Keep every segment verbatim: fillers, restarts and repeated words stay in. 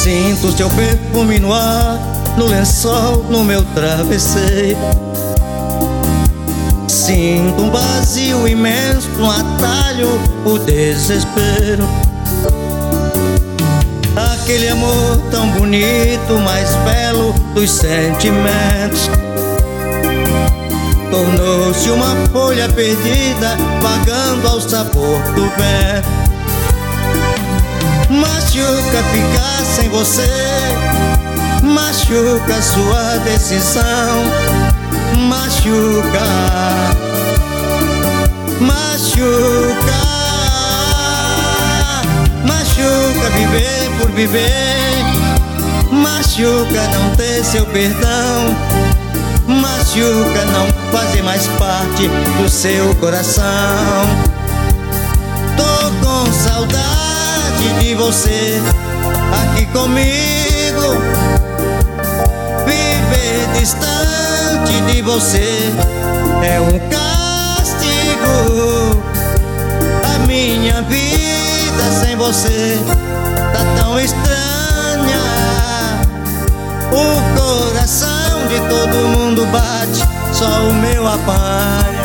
Sinto seu perfume no ar, no lençol, no meu travesseiro. Sinto um vazio imenso, um atalho, o desespero. Aquele amor tão bonito, mais belo dos sentimentos, tornou-se uma folha perdida, vagando ao sabor do vento. Machuca ficar sem você, machuca sua decisão, machuca, machuca, machuca viver por viver, machuca não ter seu perdão, machuca não fazer mais parte do seu coração. Tô com saudade de você aqui comigo, viver distante de você é um castigo. A minha vida sem você tá tão estranha, o coração de todo mundo bate, só o meu apanha.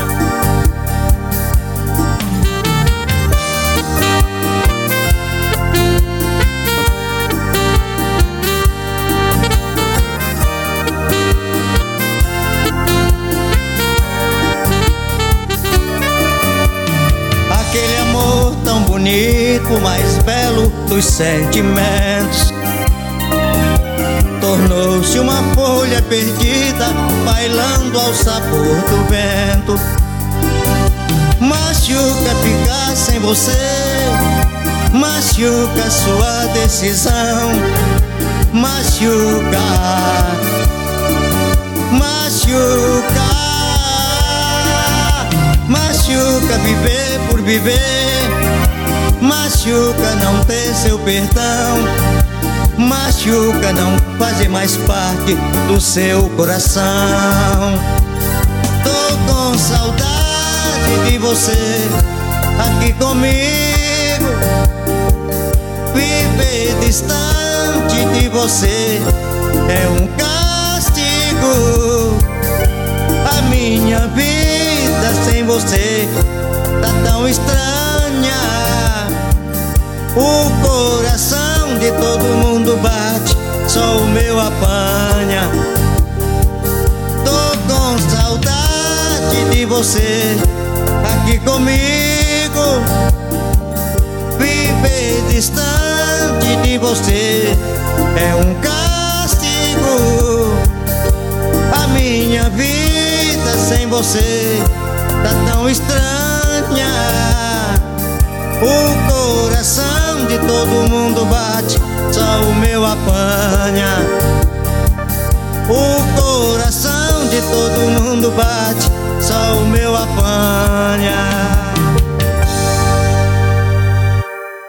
Aquele amor tão bonito, mais belo dos sentimentos, tornou-se uma folha perdida, bailando ao sabor do vento. Machuca ficar sem você, machuca sua decisão, machuca, machuca, machuca viver por viver, machuca não ter seu perdão, machuca não fazer mais parte do seu coração. Tô com saudade de você aqui comigo, viver distante de você é um castigo. A minha vida sem você tá tão estranha, o coração de todo mundo bate, só o meu apanha. Tô com saudade de você aqui comigo, viver distante de você é um castigo. A minha vida sem você tá tão estranha, o coração de todo mundo bate, só o meu apanha. O coração de todo mundo bate, só o meu apanha.